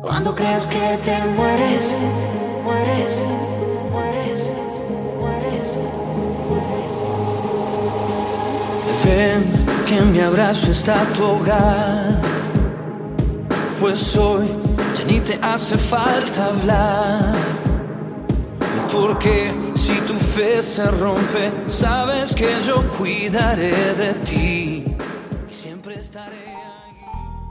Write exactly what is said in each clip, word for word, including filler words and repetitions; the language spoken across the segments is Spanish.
Cuando creas que te mueres, mueres, mueres, mueres. Ven, que en mi abrazo está tu hogar, pues hoy ya ni te hace falta hablar. Porque si tu fe se rompe, sabes que yo cuidaré de ti y siempre estaré ahí.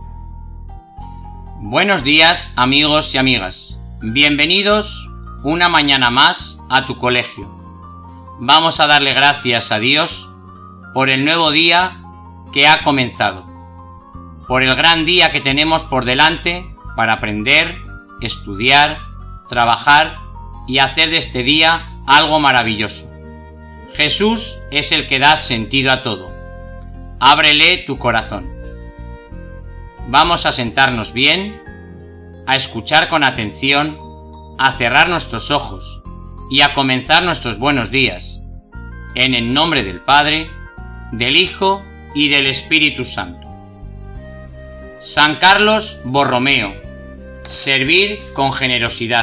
Buenos días, amigos y amigas. Bienvenidos una mañana más a tu colegio. Vamos a darle gracias a Dios por el nuevo día que ha comenzado, por el gran día que tenemos por delante para aprender, estudiar, trabajar y hacer de este día algo maravilloso. Jesús es el que da sentido a todo. Ábrele tu corazón. Vamos a sentarnos bien, a escuchar con atención, a cerrar nuestros ojos y a comenzar nuestros buenos días. En el nombre del Padre, del Hijo y del Espíritu Santo. San Carlos Borromeo. Servir con generosidad.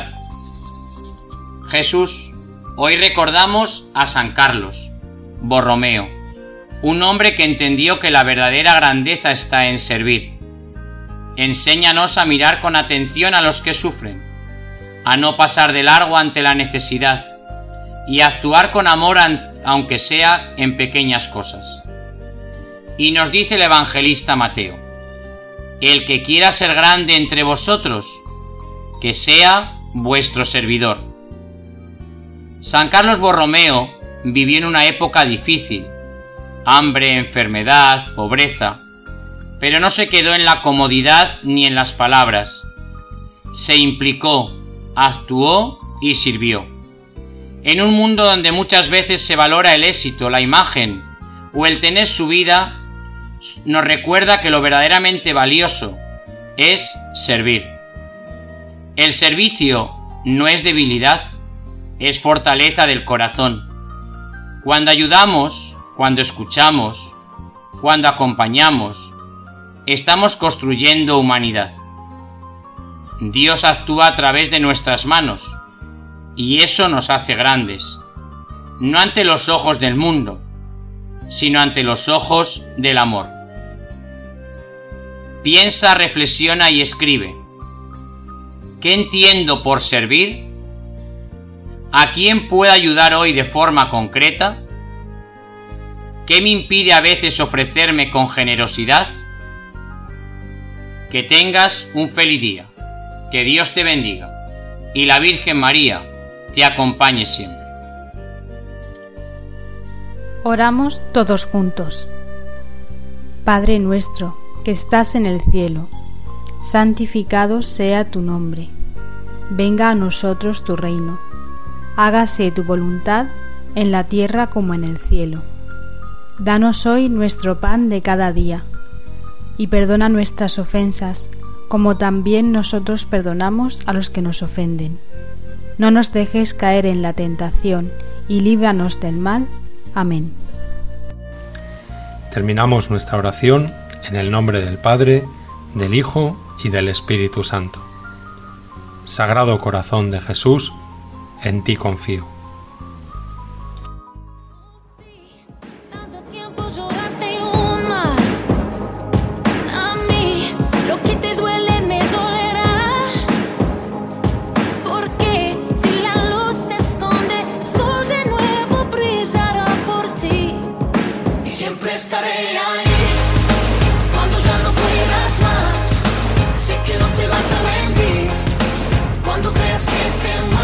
Jesús, hoy recordamos a San Carlos Borromeo, un hombre que entendió que la verdadera grandeza está en servir. Enséñanos a mirar con atención a los que sufren, a no pasar de largo ante la necesidad y a actuar con amor aunque sea en pequeñas cosas. Y nos dice el evangelista Mateo: el que quiera ser grande entre vosotros, que sea vuestro servidor. San Carlos Borromeo vivió en una época difícil, hambre, enfermedad, pobreza, pero no se quedó en la comodidad ni en las palabras. Se implicó, actuó y sirvió. En un mundo donde muchas veces se valora el éxito, la imagen o el tener su vida, nos recuerda que lo verdaderamente valioso es servir. El servicio no es debilidad, es fortaleza del corazón. Cuando ayudamos, cuando escuchamos, cuando acompañamos, estamos construyendo humanidad. Dios actúa a través de nuestras manos y eso nos hace grandes, no ante los ojos del mundo, sino ante los ojos del amor. Piensa, reflexiona y escribe. ¿Qué entiendo por servir? ¿A quién puedo ayudar hoy de forma concreta? ¿Qué me impide a veces ofrecerme con generosidad? Que tengas un feliz día, que Dios te bendiga y la Virgen María te acompañe siempre. Oramos todos juntos. Padre nuestro, que estás en el cielo, santificado sea tu nombre. Venga a nosotros tu reino. Hágase tu voluntad en la tierra como en el cielo. Danos hoy nuestro pan de cada día, y perdona nuestras ofensas, como también nosotros perdonamos a los que nos ofenden. No nos dejes caer en la tentación, y líbranos del mal. Amén. Terminamos nuestra oración en el nombre del Padre, del Hijo y del Espíritu Santo. Sagrado Corazón de Jesús, en ti confío. Estaré ahí cuando ya no puedas más. Sé que no te vas a rendir cuando creas que te